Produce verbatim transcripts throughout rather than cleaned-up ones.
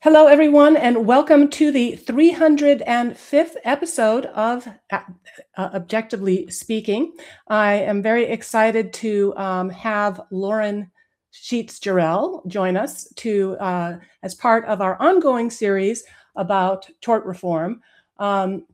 Hello, everyone, and welcome to the three hundred fifth episode of uh, uh, Objectively Speaking. I am very excited to um, have Lauren Sheets Jarrell join us to uh, as part of our ongoing series about tort reform. Um,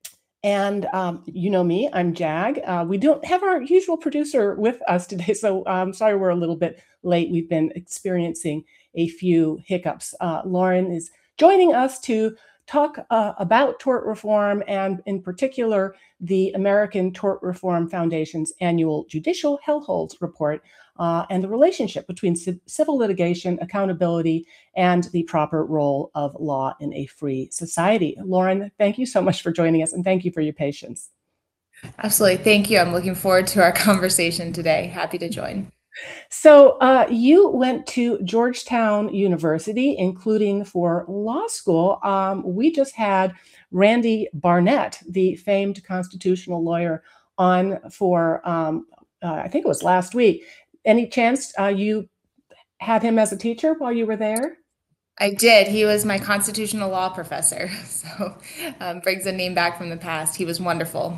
and um, you know me, I'm Jag. Uh, we don't have our usual producer with us today, so I'm sorry we're a little bit late. We've been experiencing a few hiccups. Uh, Lauren is joining us to talk uh, about tort reform and, in particular, the American Tort Reform Foundation's annual Judicial Hellholes Report uh, and the relationship between c- civil litigation, accountability, and the proper role of law in a free society. Lauren, thank you so much for joining us, and thank you for your patience. Absolutely. Thank you. I'm looking forward to our conversation today. Happy to join. So uh, you went to Georgetown University, including for law school. Um, we just had Randy Barnett, the famed constitutional lawyer, on for, um, uh, I think it was last week. Any chance uh, you had him as a teacher while you were there? I did. He was my constitutional law professor. So um, brings a name back from the past. He was wonderful.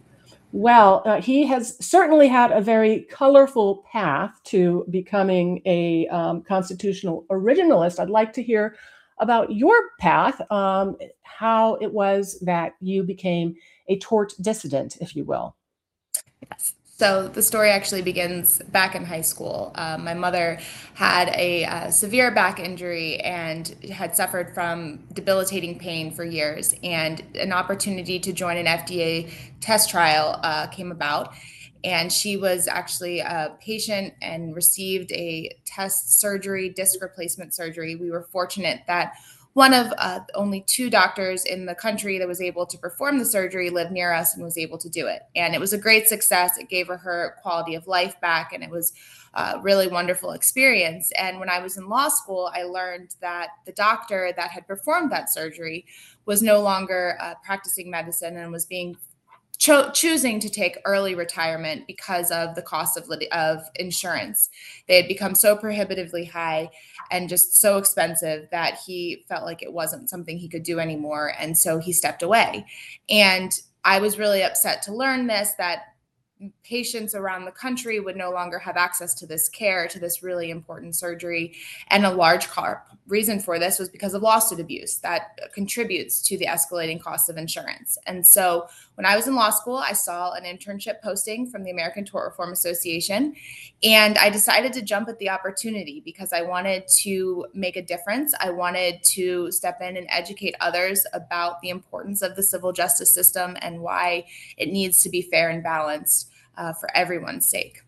Well, uh, he has certainly had a very colorful path to becoming a um, constitutional originalist. I'd like to hear about your path, um, how it was that you became a tort dissident, if you will. Yes. So the story actually begins back in high school. Um, my mother had a uh, severe back injury and had suffered from debilitating pain for years. And an opportunity to join an F D A test trial uh, came about. And she was actually a patient and received a test surgery, disc replacement surgery. We were fortunate that one of uh, only two doctors in the country that was able to perform the surgery lived near us and was able to do it. And it was a great success. It gave her her quality of life back, and it was a really wonderful experience. And when I was in law school, I learned that the doctor that had performed that surgery was no longer uh, practicing medicine and was being Cho- choosing to take early retirement because of the cost of lit- of insurance. They had become so prohibitively high and just so expensive that he felt like it wasn't something he could do anymore, and so he stepped away. And I was really upset to learn this, that patients around the country would no longer have access to this care, to this really important surgery. And a large car- reason for this was because of lawsuit abuse that contributes to the escalating costs of insurance. And so when I was in law school, I saw an internship posting from the American Tort Reform Association, and I decided to jump at the opportunity because I wanted to make a difference. I wanted to step in and educate others about the importance of the civil justice system and why it needs to be fair and balanced uh, for everyone's sake.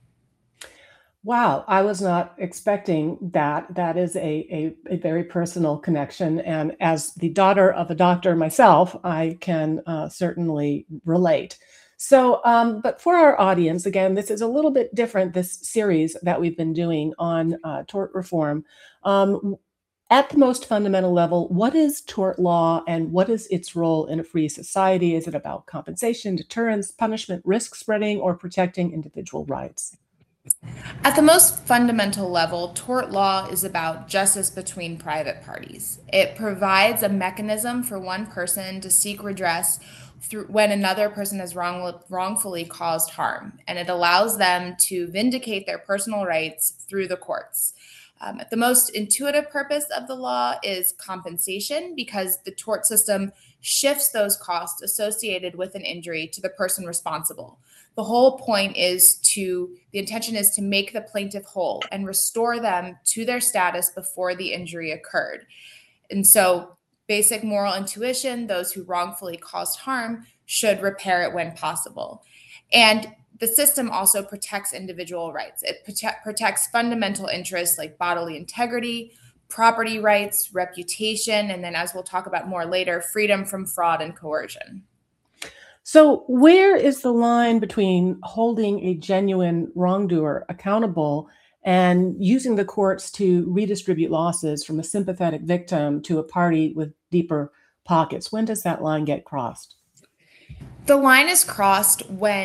Wow, I was not expecting that. That is a, a, a very personal connection. And as the daughter of a doctor myself, I can uh, certainly relate. So, um, but for our audience, again, this is a little bit different, this series that we've been doing on uh, tort reform. Um, at the most fundamental level, what is tort law and what is its role in a free society? Is it about compensation, deterrence, punishment, risk spreading, or protecting individual rights? At the most fundamental level, tort law is about justice between private parties. It provides a mechanism for one person to seek redress through when another person has wrong, wrongfully caused harm, and it allows them to vindicate their personal rights through the courts. Um, the most intuitive purpose of the law is compensation because the tort system shifts those costs associated with an injury to the person responsible. The whole point is to, the intention is to make the plaintiff whole and restore them to their status before the injury occurred. And so, basic moral intuition, those who wrongfully caused harm should repair it when possible. And the system also protects individual rights. It prote- protects fundamental interests like bodily integrity, property rights, reputation, and then, as we'll talk about more later, freedom from fraud and coercion. So, where is the line between holding a genuine wrongdoer accountable and using the courts to redistribute losses from a sympathetic victim to a party with deeper pockets? When does that line get crossed? The line is crossed when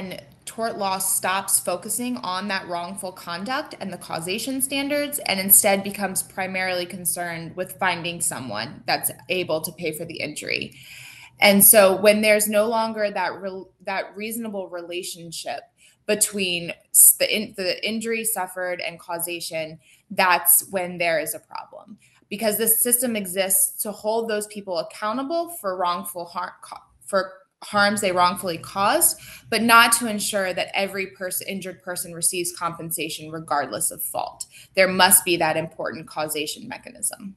tort law stops focusing on that wrongful conduct and the causation standards and instead becomes primarily concerned with finding someone that's able to pay for the injury. And so when there's no longer that re- that reasonable relationship between the, in, the injury suffered and causation, that's when there is a problem. Because the system exists to hold those people accountable for wrongful harm, for harms they wrongfully caused, but not to ensure that every person, injured person receives compensation regardless of fault. There must be that important causation mechanism.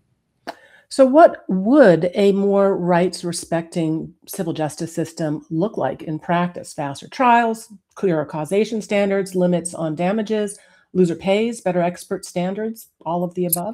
So what would a more rights-respecting civil justice system look like in practice? Faster trials, clearer causation standards, limits on damages, loser pays, better expert standards, all of the above?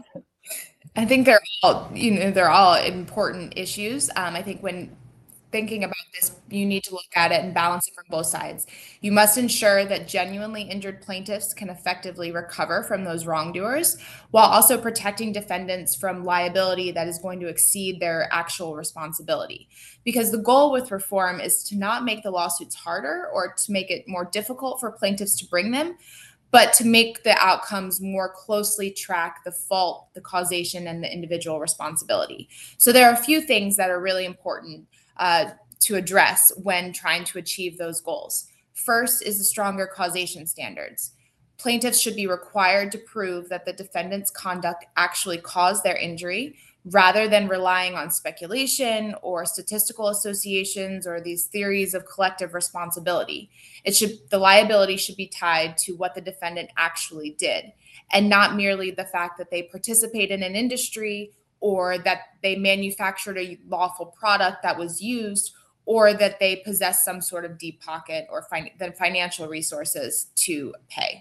I think they're all, you know, they're all important issues. Um, I think when thinking about this, you need to look at it and balance it from both sides. You must ensure that genuinely injured plaintiffs can effectively recover from those wrongdoers, while also protecting defendants from liability that is going to exceed their actual responsibility. Because the goal with reform is to not make the lawsuits harder or to make it more difficult for plaintiffs to bring them, but to make the outcomes more closely track the fault, the causation, and the individual responsibility. So there are a few things that are really important uh, to address when trying to achieve those goals. First is the stronger causation standards. Plaintiffs should be required to prove that the defendant's conduct actually caused their injury, rather than relying on speculation or statistical associations or these theories of collective responsibility. It should, the liability should be tied to what the defendant actually did, and not merely the fact that they participate in an industry or that they manufactured a lawful product that was used, or that they possess some sort of deep pocket or fin- the financial resources to pay.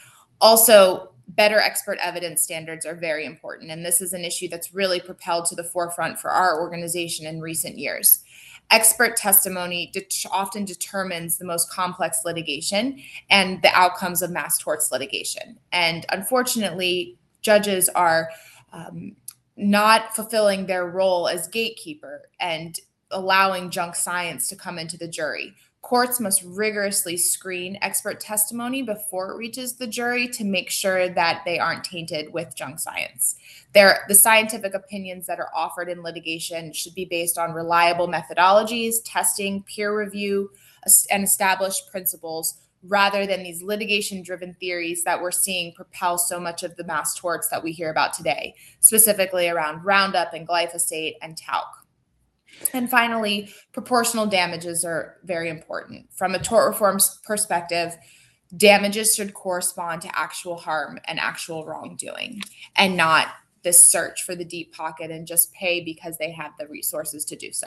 Also, better expert evidence standards are very important, and this is an issue that's really propelled to the forefront for our organization in recent years. Expert testimony det- often determines the most complex litigation and the outcomes of mass torts litigation. And unfortunately, judges are um, not fulfilling their role as gatekeeper and allowing junk science to come into the jury. Courts must rigorously screen expert testimony before it reaches the jury to make sure that they aren't tainted with junk science. They're, the scientific opinions that are offered in litigation should be based on reliable methodologies, testing, peer review, and established principles, rather than these litigation-driven theories that we're seeing propel so much of the mass torts that we hear about today, specifically around Roundup and glyphosate and talc. And finally, proportional damages are very important. From a tort reform perspective, damages should correspond to actual harm and actual wrongdoing, and not this search for the deep pocket and just pay because they have the resources to do so.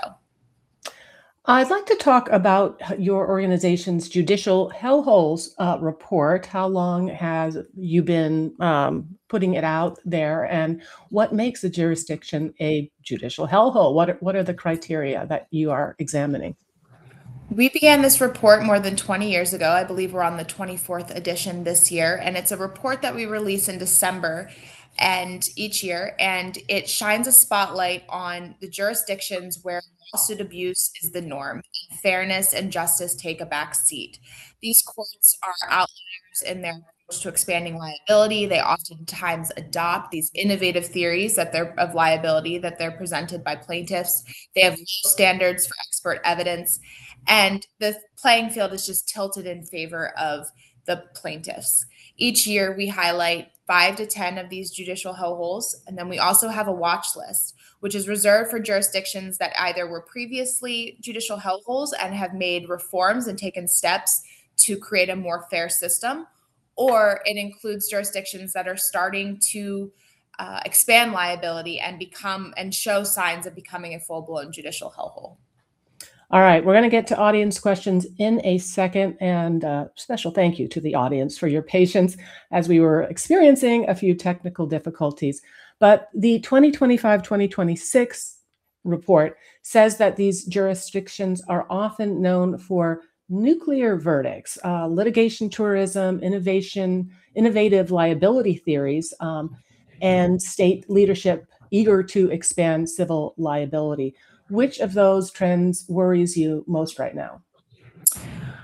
I'd like to talk about your organization's Judicial Hellholes uh, report. How long has you been um, putting it out there, and what makes a jurisdiction a judicial hellhole? What are, what are the criteria that you are examining? We began this report more than twenty years ago. I believe we're on the twenty-fourth edition this year, and it's a report that we release in December and each year, and it shines a spotlight on the jurisdictions where lawsuit abuse is the norm, and fairness and justice take a back seat. These courts are outliers in their approach to expanding liability. They oftentimes adopt these innovative theories that they're of liability that they're presented by plaintiffs. They have low standards for expert evidence, and the playing field is just tilted in favor of the plaintiffs. Each year, we highlight five to ten of these judicial hellholes, and then we also have a watch list, which is reserved for jurisdictions that either were previously judicial hellholes and have made reforms and taken steps to create a more fair system, or it includes jurisdictions that are starting to uh, expand liability and become and show signs of becoming a full-blown judicial hellhole. All right, we're going to get to audience questions in a second, and uh, special thank you to the audience for your patience as we were experiencing a few technical difficulties. But the twenty twenty-five twenty twenty-six report says that these jurisdictions are often known for nuclear verdicts, uh, litigation tourism, innovation, innovative liability theories, um, and state leadership eager to expand civil liability. Which of those trends worries you most right now?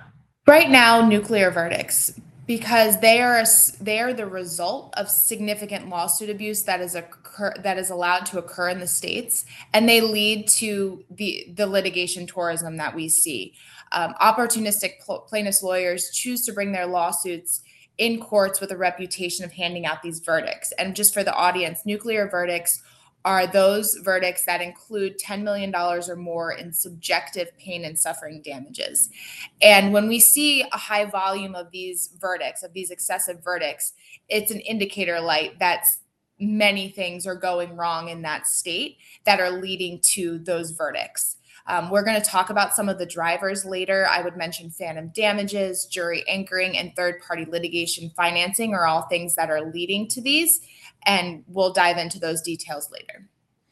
Right now, nuclear verdicts, because they are they are the result of significant lawsuit abuse that is occur that is allowed to occur in the states, and they lead to the the litigation tourism that we see. Um, opportunistic pl- plaintiffs' lawyers choose to bring their lawsuits in courts with a reputation of handing out these verdicts. And just for the audience, nuclear verdicts are those verdicts that include ten million dollars or more in subjective pain and suffering damages. And when we see a high volume of these verdicts, of these excessive verdicts, it's an indicator light that many things are going wrong in that state that are leading to those verdicts. Um, we're going to talk about some of the drivers later. I would mention phantom damages, jury anchoring, and third-party litigation financing are all things that are leading to these, and we'll dive into those details later.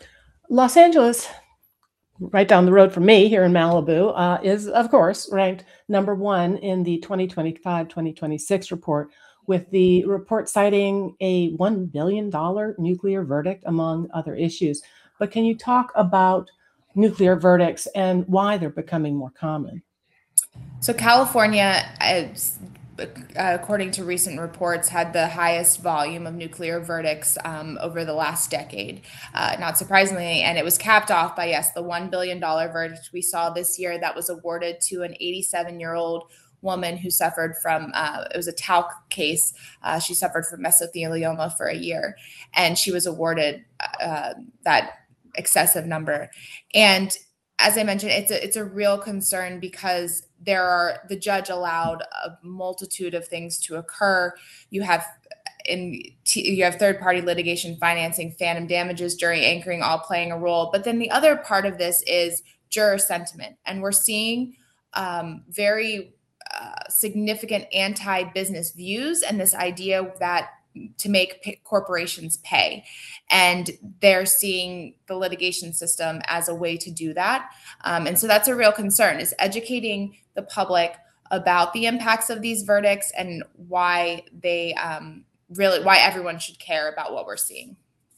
Los Angeles, right down the road from me here in Malibu, uh, is, of course, ranked number one in the twenty twenty-five twenty twenty-six report, with the report citing a one billion dollars nuclear verdict, among other issues. But can you talk about nuclear verdicts and why they're becoming more common? So California, is, according to recent reports, had the highest volume of nuclear verdicts um, over the last decade, uh, not surprisingly. And it was capped off by, yes, the one billion dollars verdict we saw this year that was awarded to an eighty-seven-year-old woman who suffered from, uh, it was a talc case. Uh, she suffered from mesothelioma for a year, and she was awarded uh, that excessive number. And as I mentioned, it's a, it's a real concern because there are, the judge allowed a multitude of things to occur. You have in you have third-party litigation financing, phantom damages, jury anchoring, all playing a role. But then the other part of this is juror sentiment, and we're seeing um, very uh, significant anti-business views and this idea that to make p- corporations pay. And they're seeing the litigation system as a way to do that. Um, and so that's a real concern, is educating the public about the impacts of these verdicts and why they um, really, why everyone should care about what we're seeing.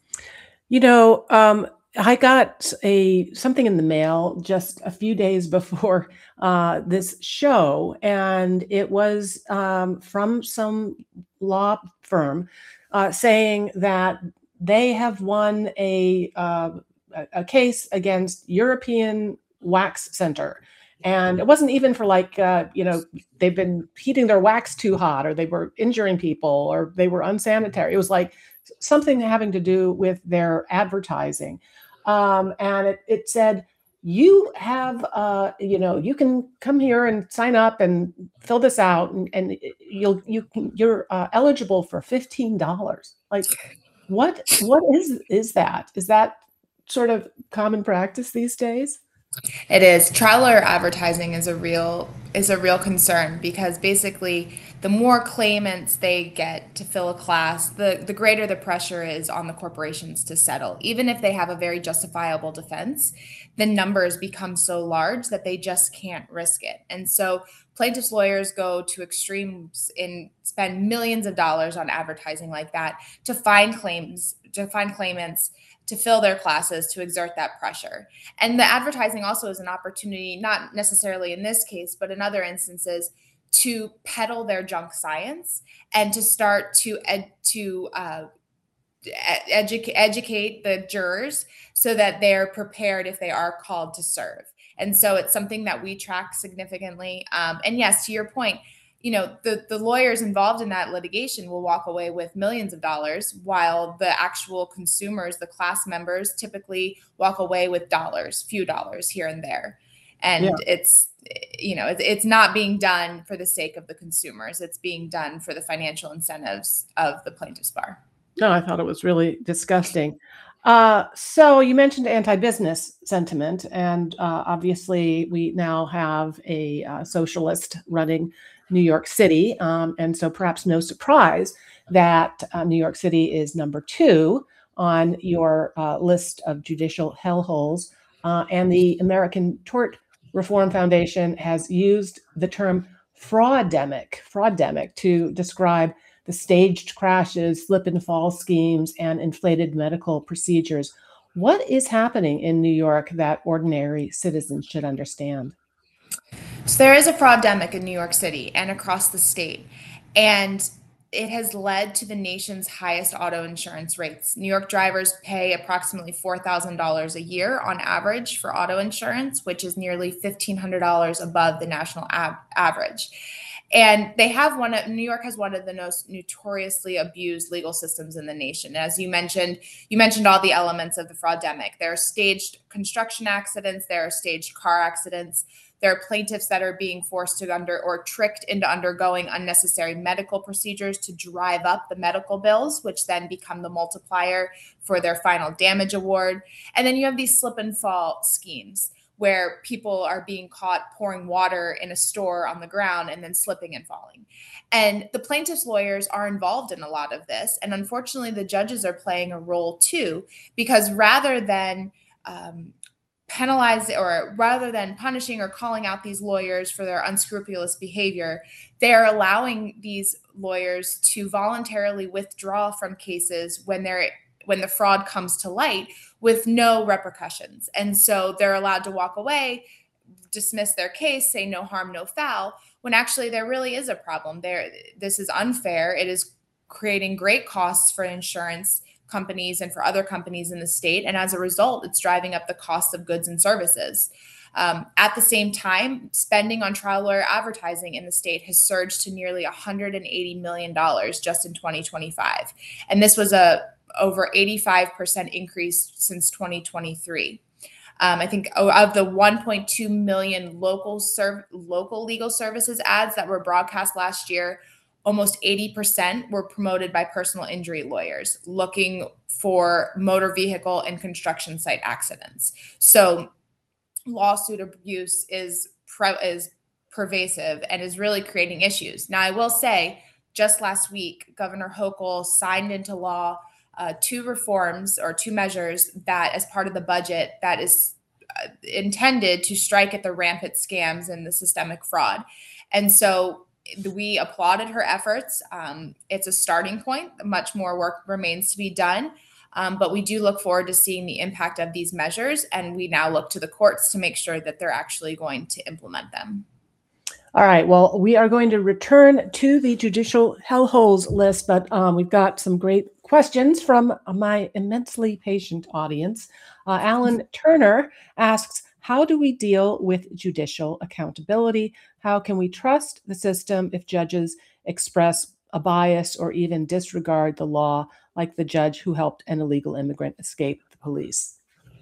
You know, um, I got a something in the mail just a few days before uh, this show, and it was um, from some law firm uh, saying that they have won a uh, a a case against European Wax Center. And it wasn't even for like, uh, you know, they've been heating their wax too hot, or they were injuring people, or they were unsanitary. It was like something having to do with their advertising. Um, and it, it said, you have, uh, you know, you can come here and sign up and fill this out, and, and you'll, you can, you're uh, eligible for fifteen dollars. Like, what, what is, is that? Is that sort of common practice these days? It is. Trial lawyer advertising is a real is a real concern, because basically the more claimants they get to fill a class, the, the greater the pressure is on the corporations to settle. Even if they have a very justifiable defense, the numbers become so large that they just can't risk it. And so plaintiffs' lawyers go to extremes and spend millions of dollars on advertising like that to find claims, to find claimants, to fill their classes, to exert that pressure. And the advertising also is an opportunity, not necessarily in this case, but in other instances, to peddle their junk science and to start to ed, to uh, educate educate the jurors so that they're prepared if they are called to serve. And so it's something that we track significantly. Um, and yes, to your point, you know, the, the lawyers involved in that litigation will walk away with millions of dollars, while the actual consumers, the class members, typically walk away with dollars, few dollars here and there. And yeah. it's, you know, it's, it's not being done for the sake of the consumers. It's being done for the financial incentives of the plaintiff's bar. No, I thought it was really disgusting. Uh, so you mentioned anti-business sentiment, and uh, obviously we now have a uh, socialist running New York City. Um, and so perhaps no surprise that uh, New York City is number two on your uh, list of judicial hellholes. Uh, and the American Tort Reform Foundation has used the term fraudemic, fraudemic to describe the staged crashes, slip and fall schemes, and inflated medical procedures. What is happening in New York that ordinary citizens should understand? So there is a fraudemic in New York City and across the state, and it has led to the nation's highest auto insurance rates. New York drivers pay approximately four thousand dollars a year on average for auto insurance, which is nearly fifteen hundred dollars above the national ab- average. And they have one of New York has one of the most notoriously abused legal systems in the nation. As you mentioned, you mentioned all the elements of the fraudemic. There are staged construction accidents, there are staged car accidents, there are plaintiffs that are being forced to under or tricked into undergoing unnecessary medical procedures to drive up the medical bills, which then become the multiplier for their final damage award. And then you have these slip and fall schemes where people are being caught pouring water in a store on the ground and then slipping and falling. And the plaintiffs' lawyers are involved in a lot of this. And unfortunately, the judges are playing a role too, because rather than um, penalize or rather than punishing or calling out these lawyers for their unscrupulous behavior, they're allowing these lawyers to voluntarily withdraw from cases when they're when the fraud comes to light with no repercussions. And so they're allowed to walk away, dismiss their case, say no harm, no foul, when actually there really is a problem there. This is unfair. It is creating great costs for insurance companies and for other companies in the state. And as a result, it's driving up the cost of goods and services. Um, at the same time, spending on trial lawyer advertising in the state has surged to nearly one hundred eighty million dollars just in twenty twenty-five. And this was a over eighty-five percent increase since twenty twenty-three. Um, I think of the one point two million local serv- local legal services ads that were broadcast last year, almost eighty percent were promoted by personal injury lawyers looking for motor vehicle and construction site accidents. So lawsuit abuse is pre- is pervasive and is really creating issues. Now, I will say, just last week, Governor Hochul signed into law uh, two reforms or two measures that, as part of the budget, that is uh, intended to strike at the rampant scams and the systemic fraud. And so we applauded her efforts. Um, it's a starting point. Much more work remains to be done. Um, but we do look forward to seeing the impact of these measures. And we now look to the courts to make sure that they're actually going to implement them. All right. Well, we are going to return to the judicial hellholes list, but um, we've got some great questions from my immensely patient audience. Uh, Alan Turner asks, how do we deal with judicial accountability? How can we trust the system if judges express a bias or even disregard the law, like the judge who helped an illegal immigrant escape the police?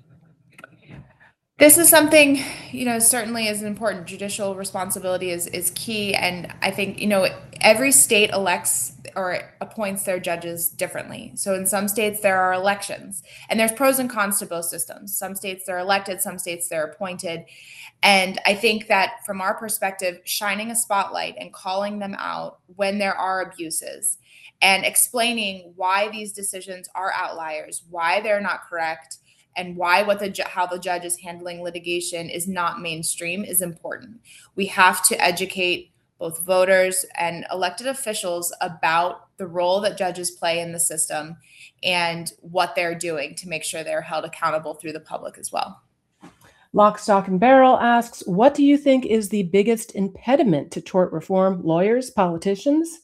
This is something, you know, certainly is important. Judicial responsibility is is key. And I think, you know, every state elects or appoints their judges differently. So in some states, there are elections, and there's pros and cons to both systems. Some states they're elected, some states they're appointed. And I think that from our perspective, shining a spotlight and calling them out when there are abuses and explaining why these decisions are outliers, why they're not correct, and why what the how the judge is handling litigation is not mainstream is important. We have to educate both voters and elected officials about the role that judges play in the system and what they're doing to make sure they're held accountable through the public as well. Lock, Stock, and Barrel asks, what do you think is the biggest impediment to tort reform? Lawyers, politicians?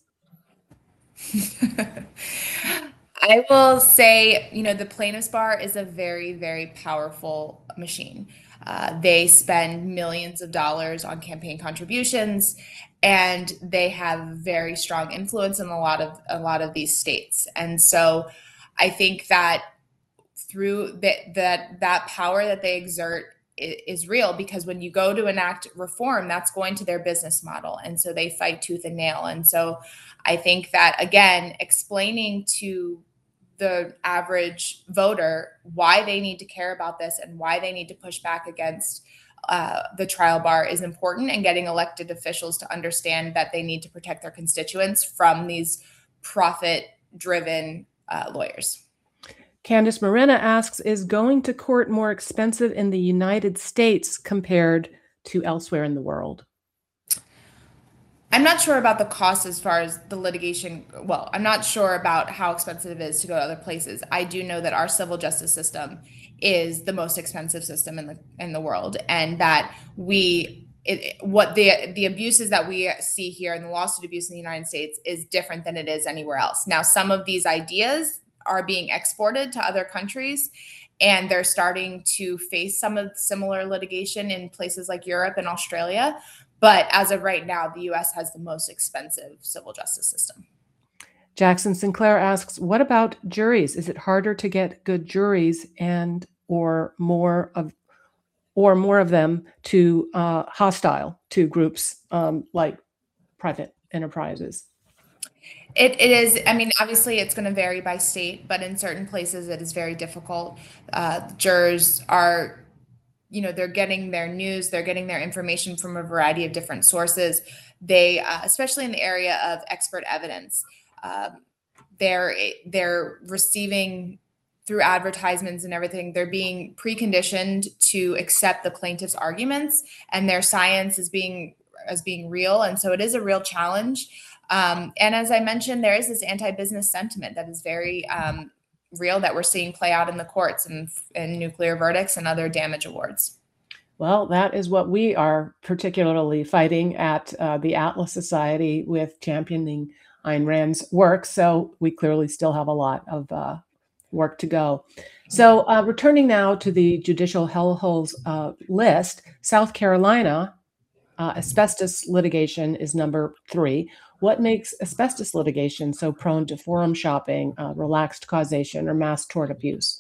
I will say, you know, the plaintiff's bar is a very, very powerful machine. Uh, they spend millions of dollars on campaign contributions, and they have very strong influence in a lot of a lot of these states. And so, I think that through that that that power that they exert is real, because when you go to enact reform, that's going to their business model. And so they fight tooth and nail. And so I think that, again, explaining to the average voter why they need to care about this and why they need to push back against uh, the trial bar is important, and getting elected officials to understand that they need to protect their constituents from these profit-driven uh, lawyers. Candice Morena asks, is going to court more expensive in the United States compared to elsewhere in the world? I'm not sure about the cost as far as the litigation. Well, I'm not sure about how expensive it is to go to other places. I do know that our civil justice system is the most expensive system in the in the world, and that we it, what the the abuses that we see here in the lawsuit abuse in the United States is different than it is anywhere else. Now, some of these ideas are being exported to other countries, and they're starting to face some of similar litigation in places like Europe and Australia. But as of right now, the U S has the most expensive civil justice system. Jackson Sinclair asks, what about juries? Is it harder to get good juries and or more of or more of them to uh, hostile to groups um, like private enterprises? It, it is, I mean, obviously it's going to vary by state, but in certain places it is very difficult. Uh, jurors are, you know, they're getting their news, they're getting their information from a variety of different sources. They, uh, especially in the area of expert evidence, um, they're, they're receiving through advertisements and everything, they're being preconditioned to accept the plaintiff's arguments and their science as being, as being real. And so it is a real challenge. Um, and as I mentioned, there is this anti-business sentiment that is very um, real that we're seeing play out in the courts and, and nuclear verdicts and other damage awards. Well, that is what we are particularly fighting at uh, the Atlas Society with championing Ayn Rand's work. So we clearly still have a lot of uh, work to go. So uh, returning now to the judicial hellholes uh, list, South Carolina uh, asbestos litigation is number three. What makes asbestos litigation so prone to forum shopping, uh, relaxed causation, or mass tort abuse?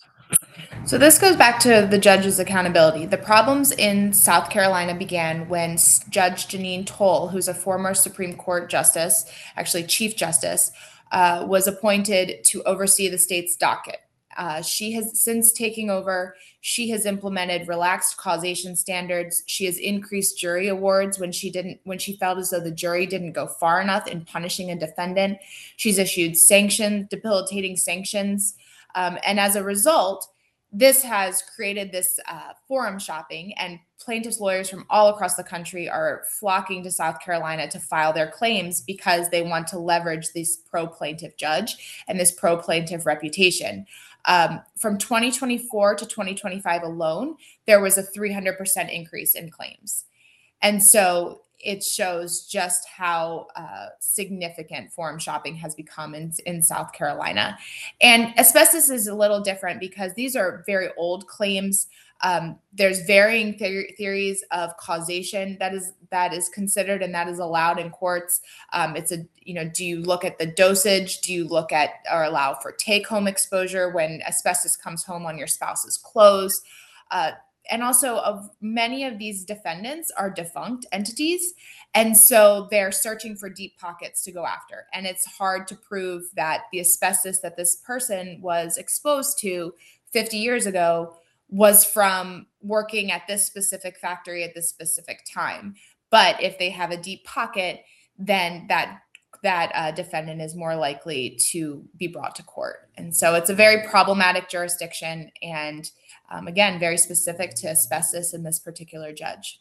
So this goes back to the judge's accountability. The problems in South Carolina began when Judge Jeanine Toll, who's a former Supreme Court justice, actually Chief Justice, uh, was appointed to oversee the state's docket. Uh, she has, since taking over, she has implemented relaxed causation standards. She has increased jury awards when she didn't, when she felt as though the jury didn't go far enough in punishing a defendant. She's issued sanctions, debilitating sanctions. Um, and as a result, this has created this uh, forum shopping, and plaintiffs' lawyers from all across the country are flocking to South Carolina to file their claims because they want to leverage this pro-plaintiff judge and this pro-plaintiff reputation. Um, from twenty twenty-four to twenty twenty-five alone, there was a three hundred percent increase in claims. And so it shows just how uh, significant forum shopping has become in, in South Carolina. And asbestos is a little different because these are very old claims. Um, there's varying the theories of causation that is that is considered and that is allowed in courts. Um, it's a, you know, do you look at the dosage? Do you look at or allow for take-home exposure when asbestos comes home on your spouse's clothes? Uh, And also, of many of these defendants are defunct entities. And so they're searching for deep pockets to go after. And it's hard to prove that the asbestos that this person was exposed to fifty years ago was from working at this specific factory at this specific time. But if they have a deep pocket, then that that uh, defendant is more likely to be brought to court. And so it's a very problematic jurisdiction. And Um, again, very specific to asbestos and this particular judge.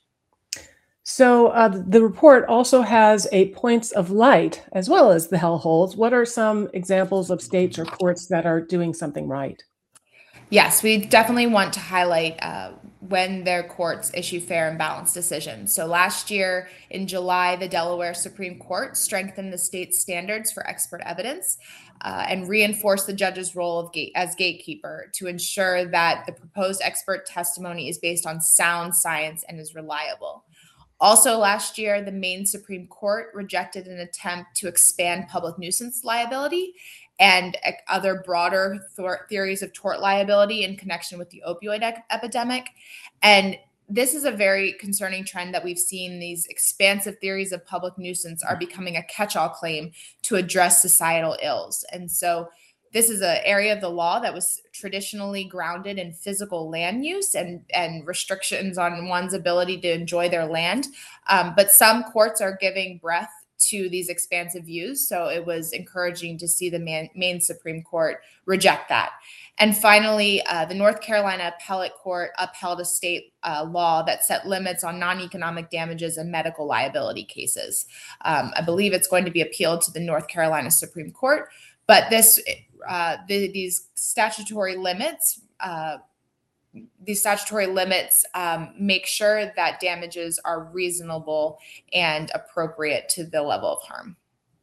So uh, the report also has a points of light as well as the hellholes. What are some examples of states or courts that are doing something right? Yes, we definitely want to highlight uh, when their courts issue fair and balanced decisions. So last year in July, the Delaware Supreme Court strengthened the state's standards for expert evidence uh, and reinforced the judge's role of gate, as gatekeeper to ensure that the proposed expert testimony is based on sound science and is reliable. Also last year, the Maine Supreme Court rejected an attempt to expand public nuisance liability and other broader th- theories of tort liability in connection with the opioid e- epidemic. And this is a very concerning trend that we've seen. These expansive theories of public nuisance are becoming a catch-all claim to address societal ills. And so this is an area of the law that was traditionally grounded in physical land use and, and restrictions on one's ability to enjoy their land. Um, but some courts are giving breath to these expansive views. So it was encouraging to see the Maine, Maine Supreme Court reject that. And finally, uh, the North Carolina Appellate Court upheld a state uh, law that set limits on non-economic damages and medical liability cases. Um, I believe it's going to be appealed to the North Carolina Supreme Court, but this uh, the, these statutory limits uh, these statutory limits um, make sure that damages are reasonable and appropriate to the level of harm.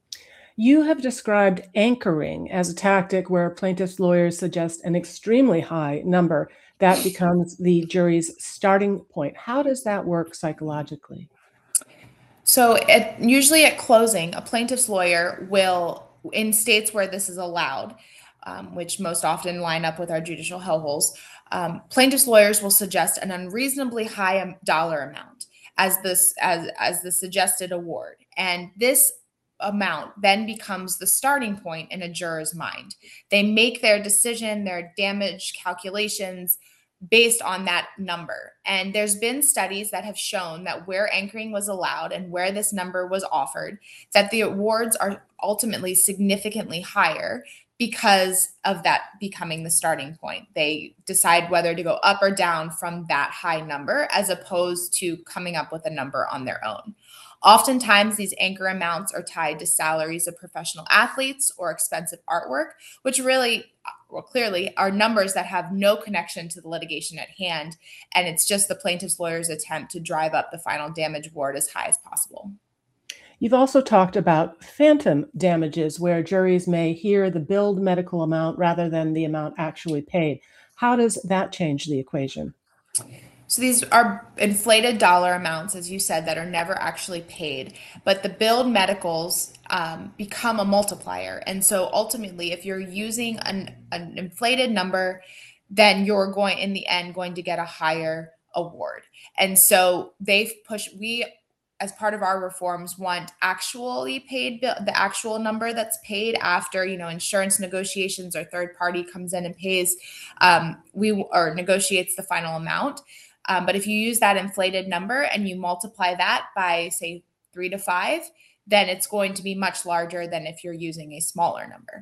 You have described anchoring as a tactic where plaintiffs' lawyers suggest an extremely high number that becomes the jury's starting point. How does that work psychologically? So at, usually at closing, a plaintiff's lawyer will, in states where this is allowed, um, which most often line up with our judicial hellholes, um, plaintiff's lawyers will suggest an unreasonably high dollar amount as this as as the suggested award, and this amount then becomes the starting point in a juror's mind. They make their decision, their damage calculations based on that number. And there's been studies that have shown that where anchoring was allowed and where this number was offered, that the awards are ultimately significantly higher because of that becoming the starting point. They decide whether to go up or down from that high number as opposed to coming up with a number on their own. Oftentimes, these anchor amounts are tied to salaries of professional athletes or expensive artwork, which really, well, clearly are numbers that have no connection to the litigation at hand. And it's just the plaintiff's lawyer's attempt to drive up the final damage award as high as possible. You've also talked about phantom damages, where juries may hear the billed medical amount rather than the amount actually paid. How does that change the equation? So these are inflated dollar amounts, as you said, that are never actually paid, but the billed medicals um, become a multiplier. And so ultimately, if you're using an, an inflated number, then you're going, in the end, going to get a higher award. And so they've pushed, we, as part of our reforms, want actually paid, the actual number that's paid after, you know, insurance negotiations or third party comes in and pays, um, we or negotiates the final amount. Um, but if you use that inflated number and you multiply that by, say, three to five, then it's going to be much larger than if you're using a smaller number.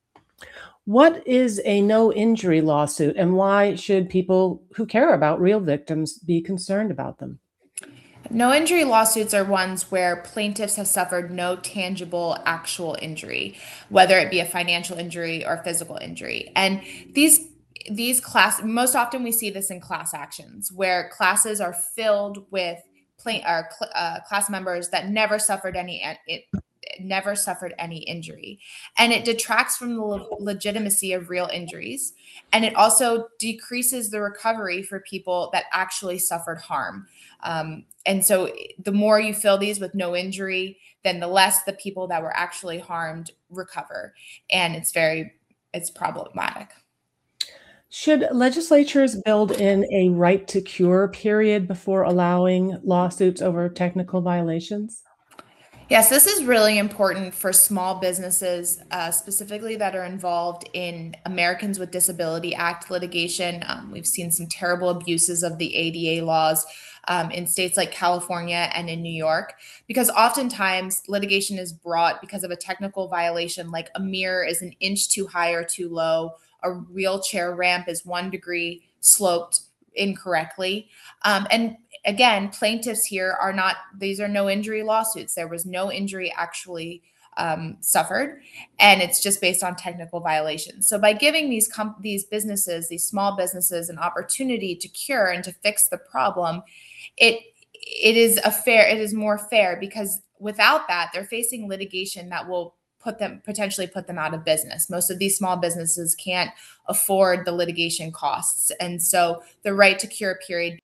What is a no injury lawsuit, and why should people who care about real victims be concerned about them? No injury lawsuits are ones where plaintiffs have suffered no tangible actual injury, whether it be a financial injury or physical injury. And these These class, most often we see this in class actions where classes are filled with plain, or cl- uh, class members that never suffered any, it never suffered any injury. And it detracts from the le- legitimacy of real injuries. And it also decreases the recovery for people that actually suffered harm. Um, and so the more you fill these with no injury, then the less the people that were actually harmed recover. And it's very, it's problematic. Should legislatures build in a right to cure period before allowing lawsuits over technical violations? Yes, this is really important for small businesses, uh, specifically that are involved in Americans with Disability Act litigation. Um, we've seen some terrible abuses of the A D A laws um, in states like California and in New York, because oftentimes litigation is brought because of a technical violation, like a mirror is an inch too high or too low, a wheelchair ramp is one degree sloped incorrectly. Um, and again, plaintiffs here are not, these are no injury lawsuits. There was no injury actually um, suffered, and it's just based on technical violations. So by giving these com- these businesses, these small businesses, an opportunity to cure and to fix the problem, it it is a fair, it is more fair, because without that, they're facing litigation that will put them potentially put them out of business. Most of these small businesses can't afford the litigation costs. And so the right to cure period.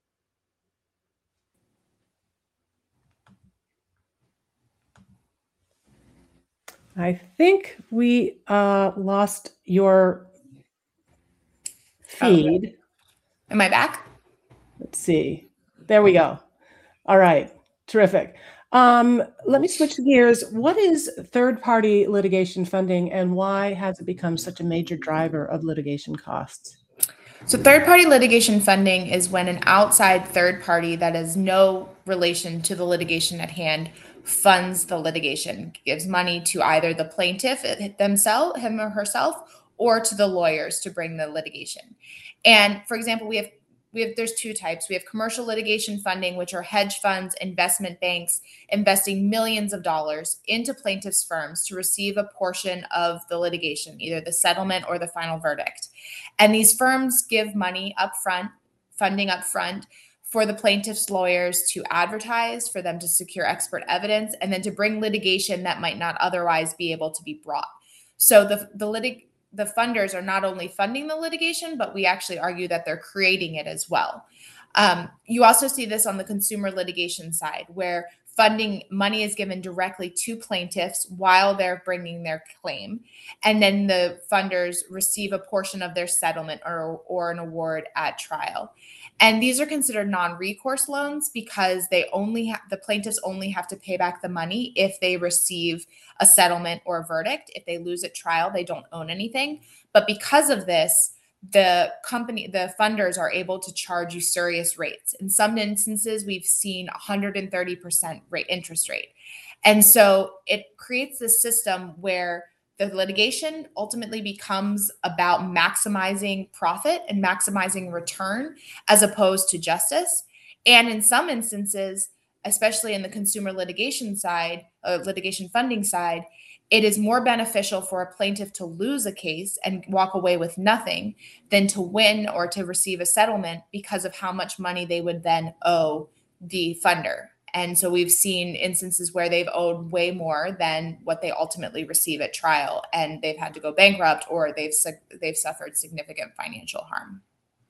I think we uh, lost your feed. Oh, am I back? Let's see. There we go. All right. Terrific. Um, let me switch gears. What is third-party litigation funding, and why has it become such a major driver of litigation costs? So third-party litigation funding is when an outside third party that has no relation to the litigation at hand funds the litigation, gives money to either the plaintiff themselves, him or herself, or to the lawyers to bring the litigation. And for example, we have we we have, there's two types. We have commercial litigation funding, which are hedge funds, investment banks, investing millions of dollars into plaintiffs' firms to receive a portion of the litigation, either the settlement or the final verdict. And these firms give money up front, funding up front, for the plaintiffs' lawyers to advertise, for them to secure expert evidence, and then to bring litigation that might not otherwise be able to be brought. So the the litig- the funders are not only funding the litigation, but we actually argue that they're creating it as well. Um, you also see this on the consumer litigation side, where funding money is given directly to plaintiffs while they're bringing their claim. And then the funders receive a portion of their settlement or, or an award at trial. And these are considered non-recourse loans because they only ha- the plaintiffs only have to pay back the money if they receive a settlement or a verdict. If they lose at trial, they don't own anything. But because of this, the company, the funders are able to charge usurious rates. In some instances, we've seen one hundred thirty percent rate interest rate. And so it creates this system where the litigation ultimately becomes about maximizing profit and maximizing return as opposed to justice. And in some instances, especially in the consumer litigation side, uh, litigation funding side, it is more beneficial for a plaintiff to lose a case and walk away with nothing than to win or to receive a settlement because of how much money they would then owe the funder. And so we've seen instances where they've owed way more than what they ultimately receive at trial, and they've had to go bankrupt or they've they've suffered significant financial harm.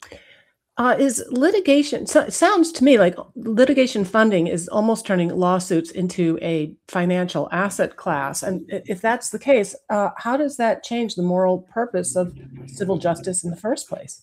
Uh, is litigation, so it sounds to me like litigation funding is almost turning lawsuits into a financial asset class. And i- if that's the case, uh, how does that change the moral purpose of civil justice in the first place?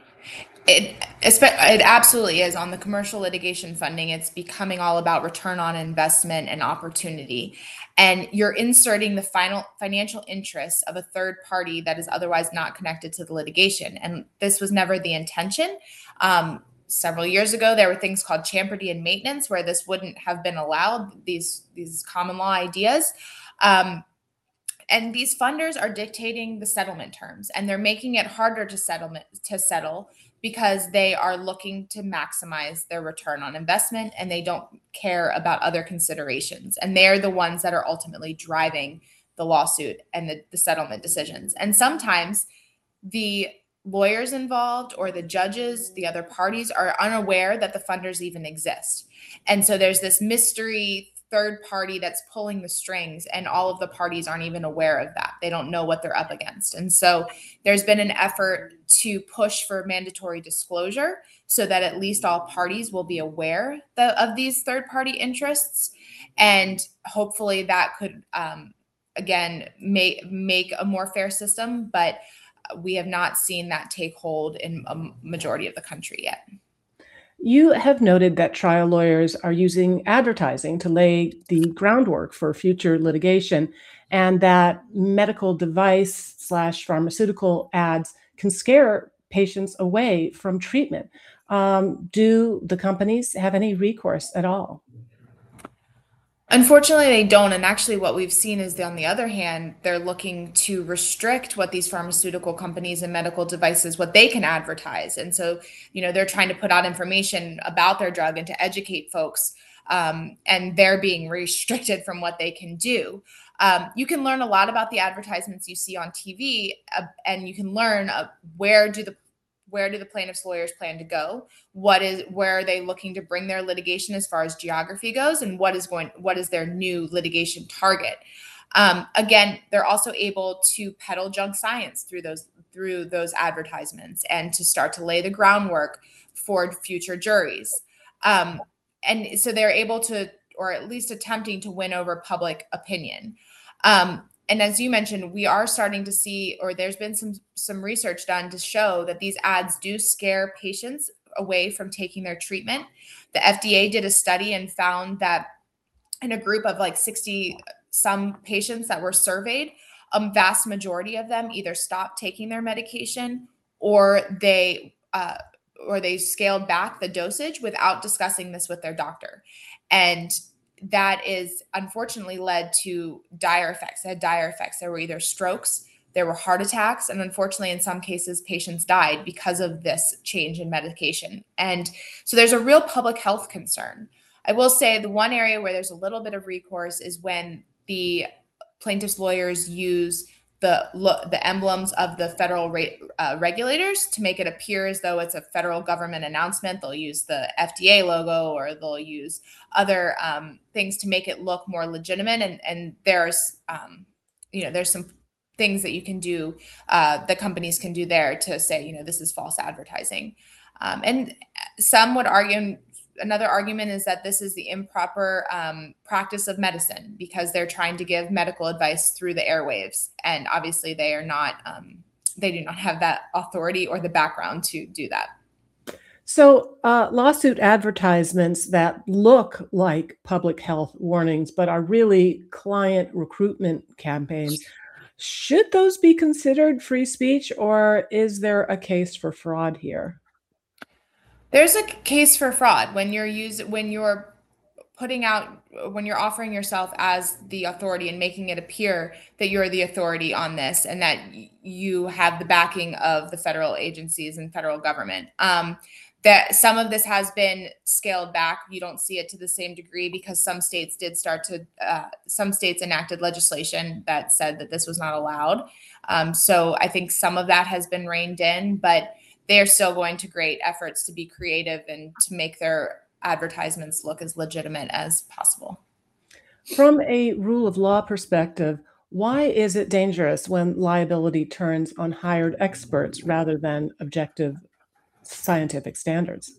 It it absolutely is. On the commercial litigation funding, it's becoming all about return on investment and opportunity. And you're inserting the final financial interests of a third party that is otherwise not connected to the litigation. And this was never the intention. Um, several years ago, there were things called champerty and maintenance where this wouldn't have been allowed, these, these common law ideas. Um, and these funders are dictating the settlement terms, and they're making it harder to settlement to settle because they are looking to maximize their return on investment, and they don't care about other considerations. And they're the ones that are ultimately driving the lawsuit and the, the settlement decisions. And sometimes the lawyers involved or the judges, the other parties, are unaware that the funders even exist. And so there's this mystery third party that's pulling the strings, and all of the parties aren't even aware of that. They don't know what they're up against. And so there's been an effort to push for mandatory disclosure so that at least all parties will be aware the, of these third party interests. And hopefully that could, um, again, make, make a more fair system. But we have not seen that take hold in a majority of the country yet. You have noted that trial lawyers are using advertising to lay the groundwork for future litigation, and that medical device slash pharmaceutical ads can scare patients away from treatment. Um, do the companies have any recourse at all? Unfortunately, they don't. And actually, what we've seen is that, on the other hand, they're looking to restrict what these pharmaceutical companies and medical devices, what they can advertise. And so, you know, they're trying to put out information about their drug and to educate folks. Um, and they're being restricted from what they can do. Um, you can learn a lot about the advertisements you see on T V, uh, and you can learn uh, where do the where do the plaintiffs' lawyers plan to go? What is where are they looking to bring their litigation as far as geography goes, and what is going what is their new litigation target? Um, again, they're also able to peddle junk science through those through those advertisements and to start to lay the groundwork for future juries. Um, and so they're able to, or at least attempting to, win over public opinion. Um, And as you mentioned, we are starting to see, or there's been some some research done to show that these ads do scare patients away from taking their treatment. The F D A did a study and found that in a group of like sixty some patients that were surveyed, a vast majority of them either stopped taking their medication or they uh, or they scaled back the dosage without discussing this with their doctor. And that is unfortunately led to dire effects. It had dire effects. There were either strokes, there were heart attacks, and unfortunately, in some cases, patients died because of this change in medication. And so there's a real public health concern. I will say the one area where there's a little bit of recourse is when the plaintiffs' lawyers use the the emblems of the federal re, uh, regulators to make it appear as though it's a federal government announcement. They'll use the F D A logo, or they'll use other um, things to make it look more legitimate. And and there's um, you know there's some things that you can do, uh, the companies can do there to say, you know, this is false advertising. Um, and some would argue. Another argument is that this is the improper um, practice of medicine, because they're trying to give medical advice through the airwaves. And obviously they are not, um, they do not have that authority or the background to do that. So, uh, lawsuit advertisements that look like public health warnings, but are really client recruitment campaigns, should those be considered free speech, or is there a case for fraud here? There's a case for fraud when you're using when you're putting out when you're offering yourself as the authority and making it appear that you're the authority on this, and that y- you have the backing of the federal agencies and federal government. Um, that some of this has been scaled back. You don't see it to the same degree because some states did start to uh, some states enacted legislation that said that this was not allowed. Um, so I think some of that has been reined in, but they're still going to great efforts to be creative and to make their advertisements look as legitimate as possible. From a rule of law perspective, why is it dangerous when liability turns on hired experts rather than objective scientific standards?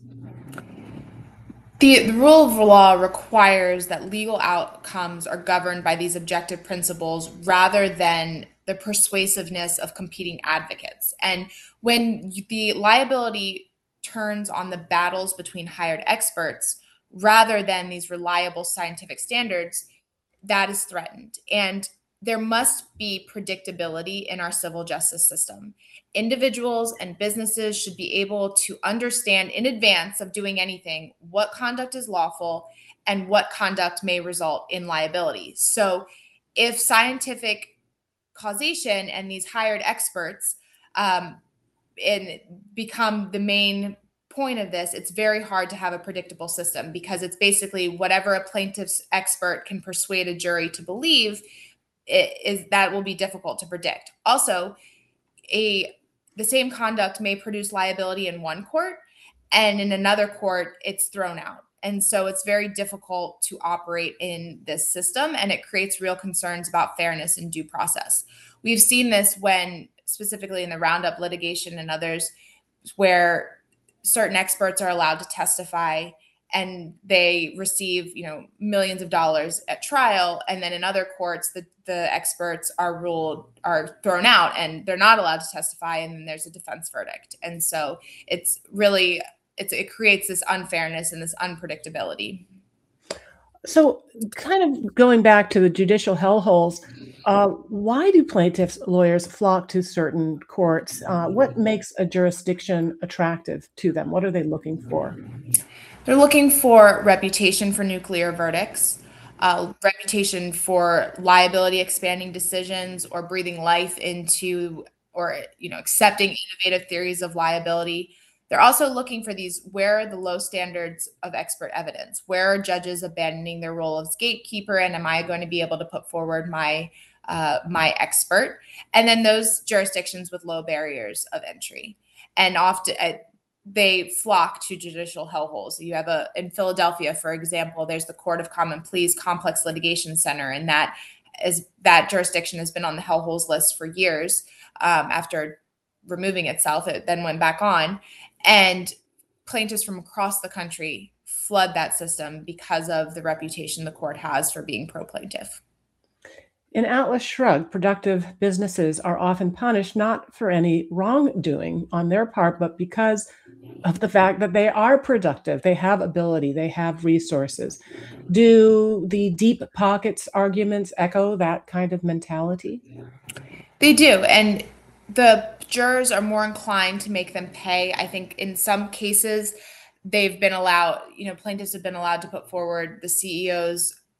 The, the rule of law requires that legal outcomes are governed by these objective principles rather than the persuasiveness of competing advocates. And when the liability turns on the battles between hired experts rather than these reliable scientific standards, that is threatened. And there must be predictability in our civil justice system. Individuals and businesses should be able to understand in advance of doing anything what conduct is lawful and what conduct may result in liability. So if scientific causation and these hired experts um, and become the main point of this, it's very hard to have a predictable system, because it's basically whatever a plaintiff's expert can persuade a jury to believe, it is that will be difficult to predict. Also, a the same conduct may produce liability in one court, and in another court it's thrown out. And so it's very difficult to operate in this system, and it creates real concerns about fairness and due process. We've seen this when, specifically in the Roundup litigation and others, where certain experts are allowed to testify and they receive, you know, millions of dollars at trial, and then in other courts the, the experts are ruled are thrown out and they're not allowed to testify, and then there's a defense verdict. And so it's really it's it creates this unfairness and this unpredictability. So, kind of going back to the judicial hellholes, uh, why do plaintiffs' lawyers flock to certain courts? Uh, what makes a jurisdiction attractive to them? What are they looking for? They're looking for reputation for nuclear verdicts, uh, reputation for liability expanding decisions, or breathing life into, or you know, accepting innovative theories of liability. They're also looking for these, where are the low standards of expert evidence? Where are judges abandoning their role as gatekeeper? And am I going to be able to put forward my uh, my expert? And then those jurisdictions with low barriers of entry. And often uh, they flock to judicial hellholes. You have a, in Philadelphia, for example, there's the Court of Common Pleas Complex Litigation Center, and that is that jurisdiction has been on the hellholes list for years. Um, after removing itself, it then went back on. And plaintiffs from across the country flood that system because of the reputation the court has for being pro-plaintiff. In Atlas Shrugged, productive businesses are often punished not for any wrongdoing on their part, but because of the fact that they are productive. They have ability, they have resources. Do the deep pockets arguments echo that kind of mentality? They do. And the jurors are more inclined to make them pay. I think in some cases, they've been allowed, you know, plaintiffs have been allowed to put forward the C E O's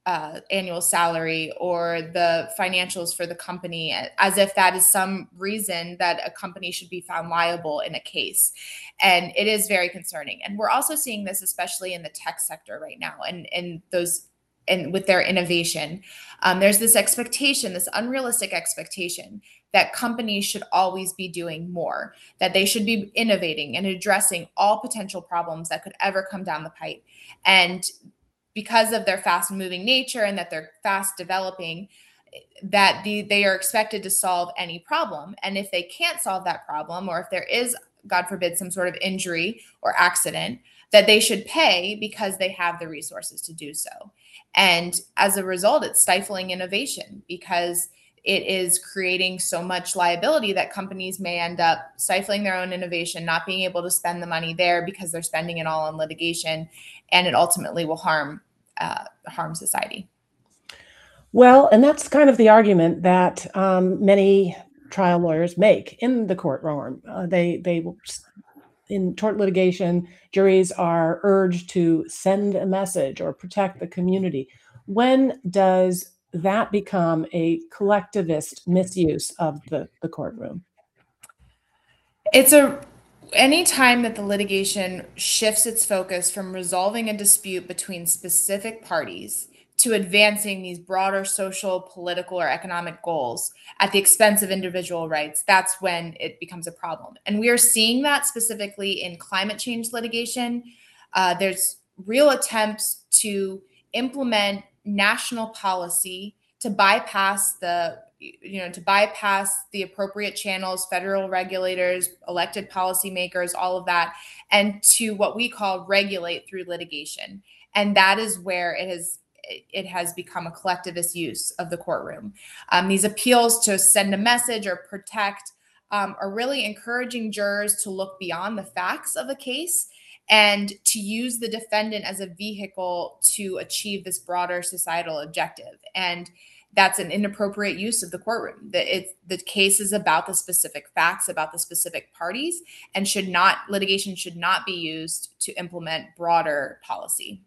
uh, annual salary or the financials for the company, as if that is some reason that a company should be found liable in a case. And it is very concerning. And we're also seeing this, especially in the tech sector right now, and, and those and with their innovation. Um, there's this expectation, this unrealistic expectation that companies should always be doing more, that they should be innovating and addressing all potential problems that could ever come down the pipe. And because of their fast moving nature and that they're fast developing, that the, they are expected to solve any problem. And if they can't solve that problem, or if there is, God forbid, some sort of injury or accident, that they should pay because they have the resources to do so. And as a result, it's stifling innovation because it is creating so much liability that companies may end up stifling their own innovation, not being able to spend the money there because they're spending it all on litigation, and it ultimately will harm uh, harm society. Well, and that's kind of the argument that um, many trial lawyers make in the courtroom. Uh, they they will. In tort litigation, juries are urged to send a message or protect the community. When does that become a collectivist misuse of the, the courtroom? It's a any time that the litigation shifts its focus from resolving a dispute between specific parties to advancing these broader social, political, or economic goals at the expense of individual rights, that's when it becomes a problem. And we are seeing that specifically in climate change litigation. Uh, there's real attempts to implement national policy to bypass the you know, to bypass the appropriate channels, federal regulators, elected policymakers, all of that, and to what we call regulate through litigation. And that is where it has it has become a collectivist use of the courtroom. Um, these appeals to send a message or protect um, are really encouraging jurors to look beyond the facts of a case and to use the defendant as a vehicle to achieve this broader societal objective. And that's an inappropriate use of the courtroom. The, it, the case is about the specific facts, about the specific parties, and should not litigation should not be used to implement broader policy.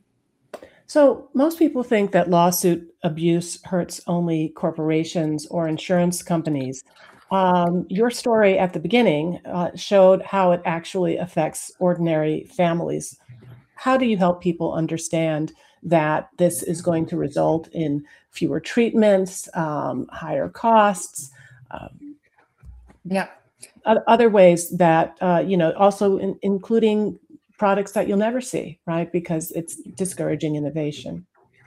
So most people think that lawsuit abuse hurts only corporations or insurance companies. Um, your story at the beginning uh, showed how it actually affects ordinary families. How do you help people understand that this is going to result in fewer treatments, um, higher costs, um, yeah, other ways that, uh, you know, also in, including products that you'll never see, right? Because it's discouraging innovation.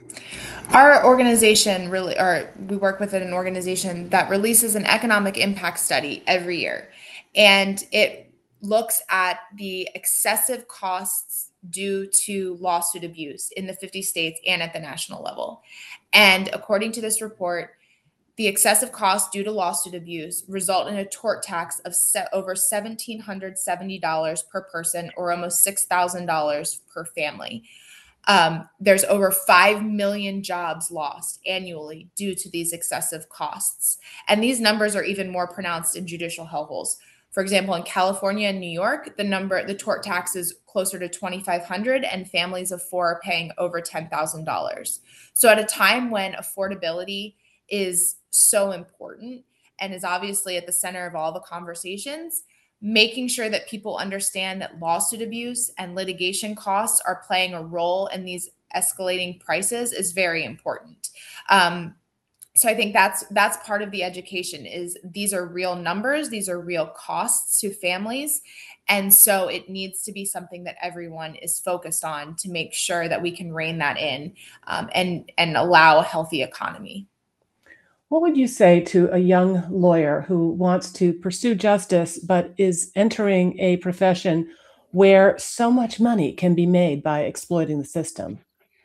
Our organization really, or we work with an organization that releases an economic impact study every year. And it looks at the excessive costs due to lawsuit abuse in the fifty states and at the national level. And according to this report, the excessive costs due to lawsuit abuse result in a tort tax of se- over one thousand seven hundred seventy dollars per person, or almost six thousand dollars per family. Um, there's over five million jobs lost annually due to these excessive costs. And these numbers are even more pronounced in judicial hellholes. For example, in California and New York, the number, the tort tax is closer to twenty-five hundred dollars, and families of four are paying over ten thousand dollars. So at a time when affordability is so important and is obviously at the center of all the conversations, making sure that people understand that lawsuit abuse and litigation costs are playing a role in these escalating prices is very important. Um, so I think that's that's part of the education. Is these are real numbers, these are real costs to families, and so it needs to be something that everyone is focused on to make sure that we can rein that in um, and and allow a healthy economy. What would you say to a young lawyer who wants to pursue justice but is entering a profession where so much money can be made by exploiting the system?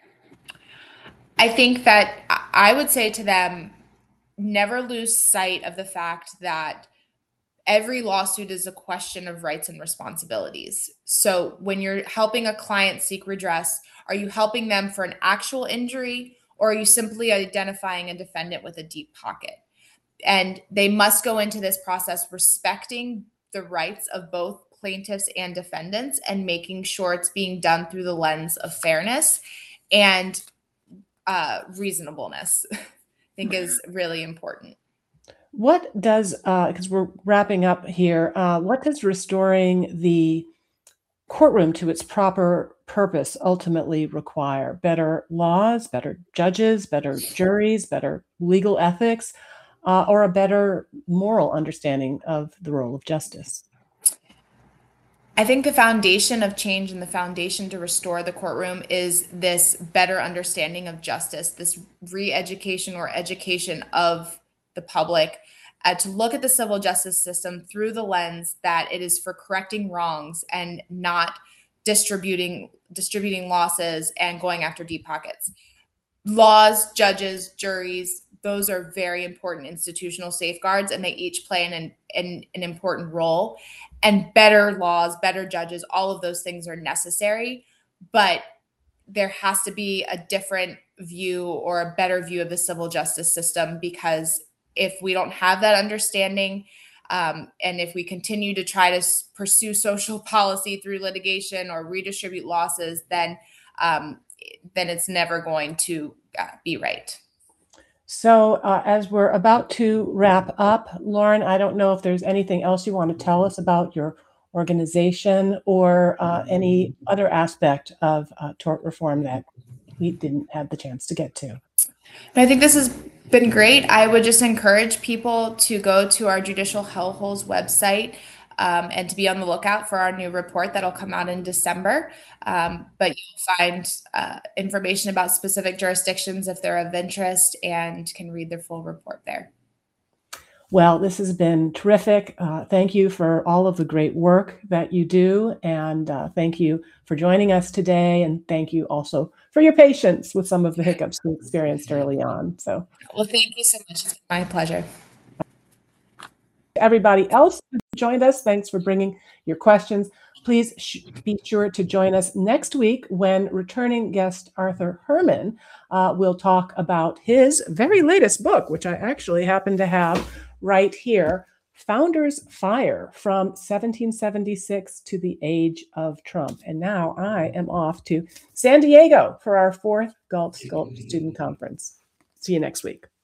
I think that I would say to them, never lose sight of the fact that every lawsuit is a question of rights and responsibilities. So when you're helping a client seek redress, are you helping them for an actual injury, or are you simply identifying a defendant with a deep pocket? And they must go into this process respecting the rights of both plaintiffs and defendants and making sure it's being done through the lens of fairness and uh, reasonableness, I think is really important. What does, because uh, we're wrapping up here, uh, what does restoring the courtroom to its proper purpose ultimately require? Better laws, better judges, better juries, better legal ethics, uh, or a better moral understanding of the role of justice? I think the foundation of change and the foundation to restore the courtroom is this better understanding of justice, this re-education or education of the public, uh, to look at the civil justice system through the lens that it is for correcting wrongs and not distributing distributing losses and going after deep pockets. Laws, judges, juries, those are very important institutional safeguards, and they each play an, an, an important role. And better laws, better judges, all of those things are necessary, but there has to be a different view or a better view of the civil justice system, because if we don't have that understanding, um, and if we continue to try to pursue social policy through litigation or redistribute losses, then um, then it's never going to uh, be right. So uh, as we're about to wrap up, Lauren, I don't know if there's anything else you want to tell us about your organization or uh, any other aspect of uh, tort reform that we didn't have the chance to get to. I think this has been great. I would just encourage people to go to our Judicial Hellholes website um, and to be on the lookout for our new report that'll come out in December. Um, but you'll find uh, information about specific jurisdictions if they're of interest, and can read the full report there. Well, this has been terrific. Uh, thank you for all of the great work that you do. And uh, thank you for joining us today. And thank you also for your patience with some of the hiccups we experienced early on. So, well, thank you so much. It's my pleasure. Everybody else who joined us, thanks for bringing your questions. Please sh- be sure to join us next week when returning guest Arthur Herman uh, will talk about his very latest book, which I actually happen to have right here, Founders Fire, from seventeen seventy-six to the Age of Trump. And now I am off to San Diego for our fourth Galt Sculpt Student Conference. See you next week.